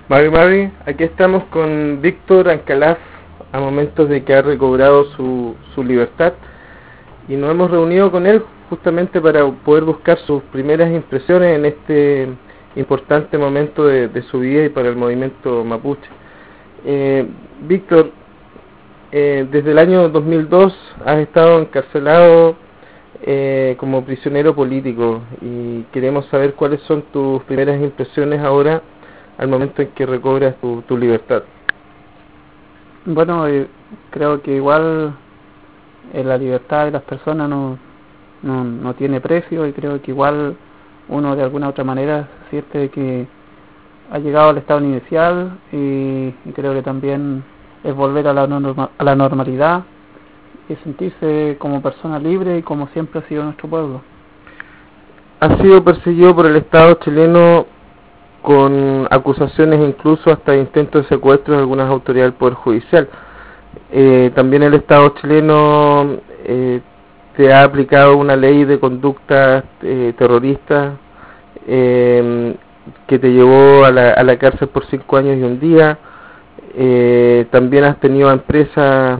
Mari, aquí estamos con Víctor Ancalaf a momentos de que ha recobrado su libertad y nos hemos reunido con él justamente para poder buscar sus primeras impresiones en este importante momento de su vida y para el movimiento mapuche. Víctor, desde el año 2002 has estado encarcelado como prisionero político y queremos saber cuáles son tus primeras impresiones ahora al momento en que recobras tu libertad. Bueno, creo que igual la libertad de las personas no tiene precio, y creo que igual uno de alguna otra manera siente que ha llegado al estado inicial, y creo que también es volver a la normalidad y sentirse como persona libre y como siempre ha sido nuestro pueblo. Ha sido perseguido por el Estado chileno con acusaciones incluso hasta intentos de secuestro de algunas autoridades del Poder Judicial. También el Estado chileno te ha aplicado una ley de conducta terrorista que te llevó a la cárcel por 5 años y un día. También has tenido empresas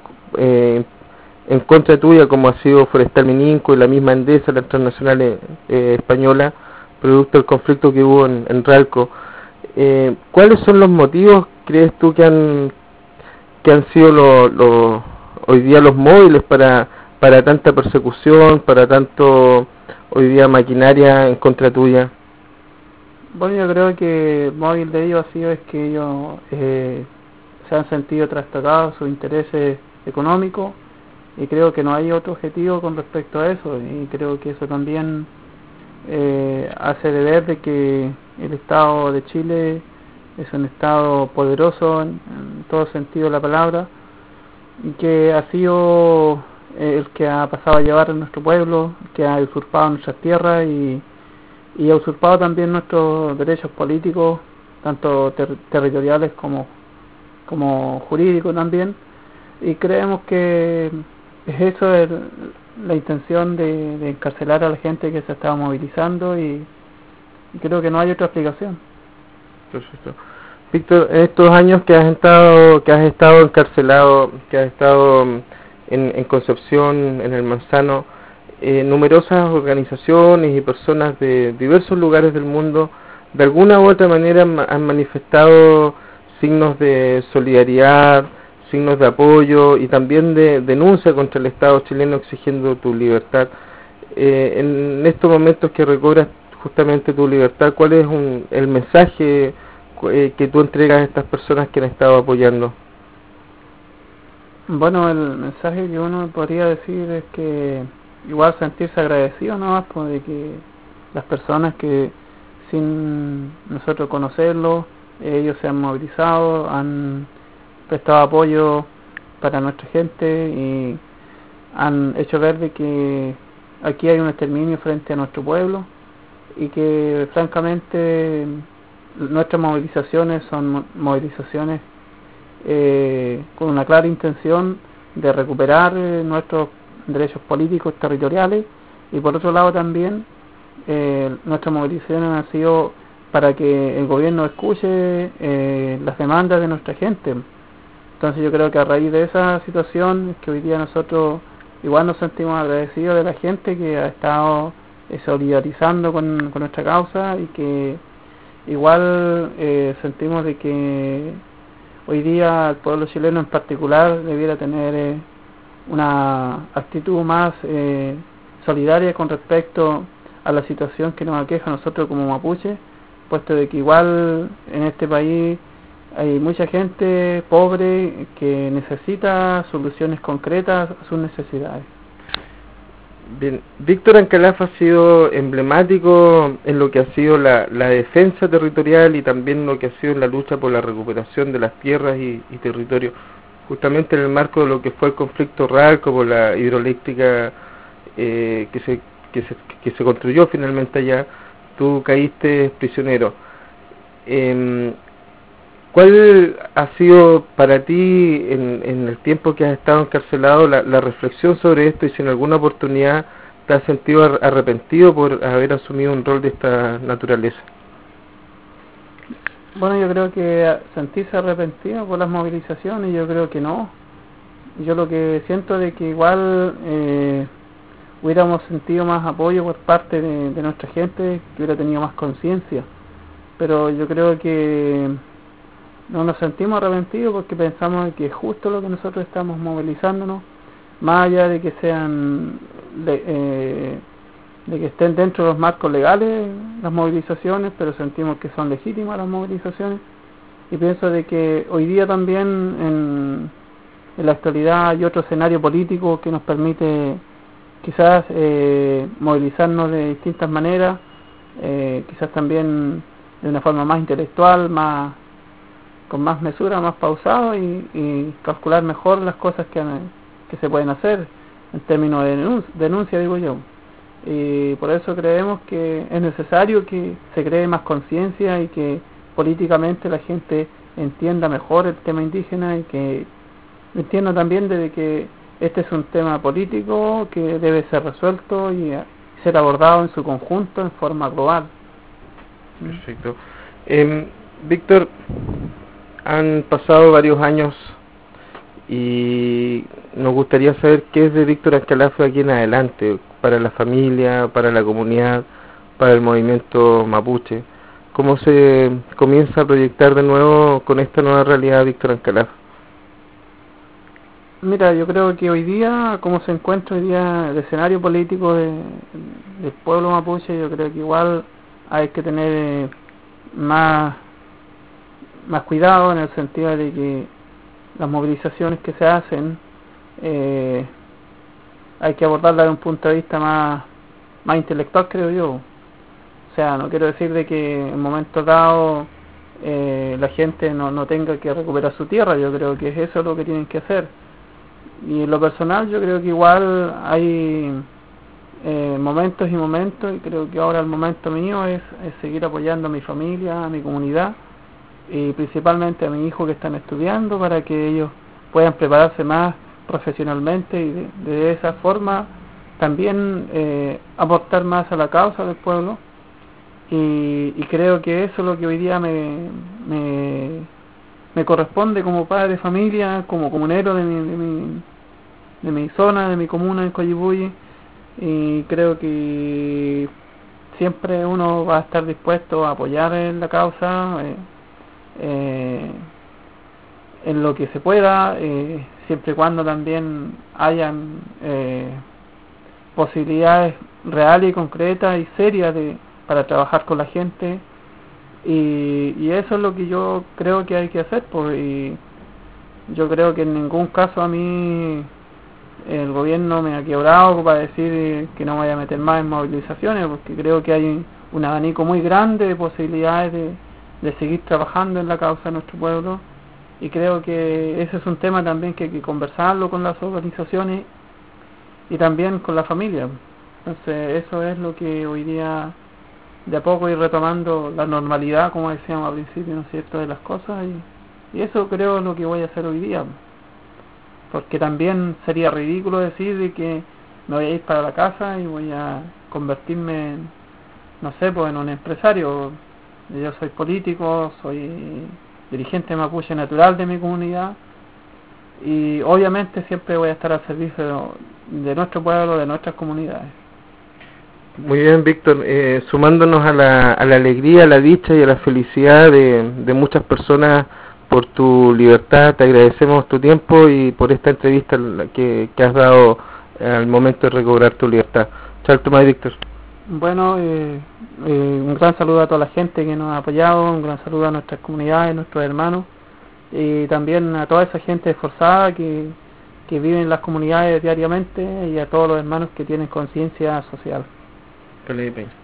en contra tuya, como ha sido Forestal Mininco y la misma Endesa, la transnacional española, producto del conflicto que hubo en Ralco. ¿Cuáles son los motivos, crees tú, que han sido hoy día los móviles para tanta persecución, para tanto hoy día maquinaria en contra tuya? Bueno, yo creo que el móvil de ellos ha sido es que ellos se han sentido trastocados sus intereses económicos, y creo que no hay otro objetivo con respecto a eso, y creo que eso también hace de ver de que el Estado de Chile es un Estado poderoso en todo sentido de la palabra, y que ha sido el que ha pasado a llevar a nuestro pueblo, que ha usurpado nuestras tierras y ha usurpado también nuestros derechos políticos, tanto territoriales como jurídicos también, y creemos que eso es la intención de encarcelar a la gente que se estaba movilizando, y creo que no hay otra explicación. Perfecto. Víctor, en estos años que has estado encarcelado, que has estado en Concepción, en el Manzano, numerosas organizaciones y personas de diversos lugares del mundo de alguna u otra manera han manifestado signos de solidaridad, signos de apoyo y también de denuncia contra el Estado chileno exigiendo tu libertad. En estos momentos que recobras justamente tu libertad, ¿cuál es el mensaje que tú entregas a estas personas que han estado apoyando? Bueno, el mensaje que uno podría decir es que igual sentirse agradecido nomás, pues, de que las personas que sin nosotros conocerlos, ellos se han movilizado, han prestado apoyo para nuestra gente y han hecho ver de que aquí hay un exterminio frente a nuestro pueblo, y que francamente nuestras movilizaciones son movilizaciones con una clara intención de recuperar nuestros derechos políticos territoriales, y por otro lado también nuestras movilizaciones han sido para que el gobierno escuche las demandas de nuestra gente. Entonces yo creo que a raíz de esa situación es que hoy día nosotros igual nos sentimos agradecidos de la gente que ha estado solidarizando con nuestra causa, y que igual sentimos de que hoy día el pueblo chileno en particular debiera tener una actitud más solidaria con respecto a la situación que nos aqueja a nosotros como mapuche, puesto de que igual en este país hay mucha gente pobre que necesita soluciones concretas a sus necesidades. Bien, Víctor Ancalaf ha sido emblemático en lo que ha sido la defensa territorial y también lo que ha sido la lucha por la recuperación de las tierras y territorios, justamente en el marco de lo que fue el conflicto Ralco por la hidroeléctrica que se construyó finalmente allá. Tú caíste prisionero. ¿Cuál ha sido para ti en el tiempo que has estado encarcelado la reflexión sobre esto, y si en alguna oportunidad te has sentido arrepentido por haber asumido un rol de esta naturaleza? Bueno, yo creo que sentirse arrepentido por las movilizaciones, yo creo que no. Yo lo que siento de que igual hubiéramos sentido más apoyo por parte de nuestra gente, que hubiera tenido más conciencia. Pero yo creo que no nos sentimos arrepentidos porque pensamos que es justo lo que nosotros estamos movilizándonos, más allá de que sean de que estén dentro de los marcos legales las movilizaciones, pero sentimos que son legítimas las movilizaciones. Y pienso de que hoy día también en la actualidad hay otro escenario político que nos permite quizás movilizarnos de distintas maneras, quizás también de una forma más intelectual, con más mesura, más pausado, y calcular mejor las cosas que se pueden hacer en términos de denuncia, digo yo. Y por eso creemos que es necesario que se cree más conciencia y que políticamente la gente entienda mejor el tema indígena, y que entienda también de que este es un tema político que debe ser resuelto y ser abordado en su conjunto en forma global. Perfecto. Víctor, han pasado varios años y nos gustaría saber qué es de Víctor Ancalaf aquí en adelante, para la familia, para la comunidad, para el movimiento mapuche. ¿Cómo se comienza a proyectar de nuevo con esta nueva realidad Víctor Ancalaf? Mira, yo creo que hoy día, como se encuentra hoy día el escenario político del pueblo mapuche, yo creo que igual hay que tener más cuidado, en el sentido de que las movilizaciones que se hacen hay que abordarlas desde un punto de vista más intelectual, creo yo. O sea, no quiero decir de que en momentos dados la gente no tenga que recuperar su tierra. Yo creo que eso es lo que tienen que hacer. Y en lo personal yo creo que igual hay momentos y momentos, y creo que ahora el momento mío es seguir apoyando a mi familia, a mi comunidad, y principalmente a mis hijos que están estudiando, para que ellos puedan prepararse más profesionalmente y de esa forma también aportar más a la causa del pueblo. Y creo que eso es lo que hoy día me corresponde como padre de familia, como comunero de mi zona, de mi comuna en Coyipulli. Y creo que siempre uno va a estar dispuesto a apoyar en la causa en lo que se pueda, siempre y cuando también hayan posibilidades reales y concretas y serias para trabajar con la gente. Y eso es lo que yo creo que hay que hacer, pues. Y yo creo que en ningún caso a mí el gobierno me ha quebrado para decir que no vaya a meter más en movilizaciones, porque creo que hay un abanico muy grande de posibilidades de seguir trabajando en la causa de nuestro pueblo, y creo que ese es un tema también que hay que conversarlo con las organizaciones y también con la familia. Entonces eso es lo que hoy día de a poco ir retomando la normalidad, como decíamos al principio, ¿no es cierto?, de las cosas, y eso creo es lo que voy a hacer hoy día, porque también sería ridículo decir de que me voy a ir para la casa y voy a convertirme en, no sé, pues en un empresario. Yo soy político, soy dirigente mapuche natural de mi comunidad, y obviamente siempre voy a estar al servicio de nuestro pueblo, de nuestras comunidades. Muy bien, Víctor, sumándonos a la alegría, a la dicha y a la felicidad de muchas personas por tu libertad. Te agradecemos tu tiempo y por esta entrevista que has dado al momento de recobrar tu libertad. Chao, Tomás, Víctor. Bueno, un gran saludo a toda la gente que nos ha apoyado, un gran saludo a nuestras comunidades, nuestros hermanos, y también a toda esa gente esforzada que vive en las comunidades diariamente, y a todos los hermanos que tienen conciencia social. Felipe.